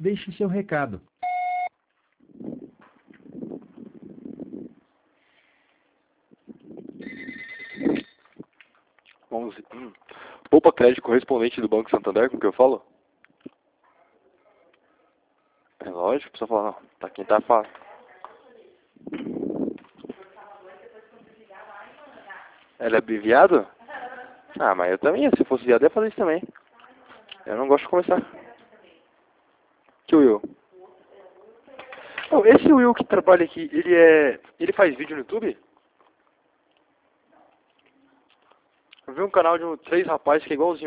deixe seu recado. Poupa crédito correspondente do Banco Santander, com que eu falo? É lógico, precisa falar, não. Tá quem tá falando. Ela é viado? Ah, mas eu também, se fosse viado, eu ia fazer isso também. Eu não gosto de conversar. Que Will? Oh, esse Will que trabalha aqui, ele faz vídeo no YouTube? Eu vi um canal de 3 rapazes que é igualzinho.